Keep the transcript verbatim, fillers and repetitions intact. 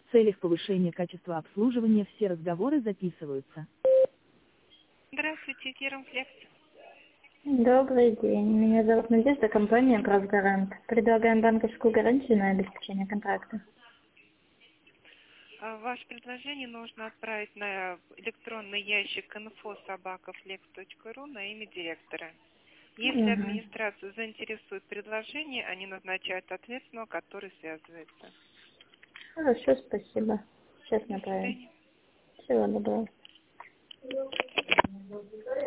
В целях повышения качества обслуживания все разговоры записываются. Здравствуйте, Керамфлекс. Добрый день. Меня зовут Надежда, компания «Гросгарант». Предлагаем банковскую гарантию на обеспечение контракта. Ваше предложение нужно отправить на электронный ящик инфо собака флекс точка ру на имя директора. Если Угу. администрацию заинтересует предложение, они назначают ответственного, который связывается. Хорошо, спасибо. Сейчас До направим. свидания. Всего доброго.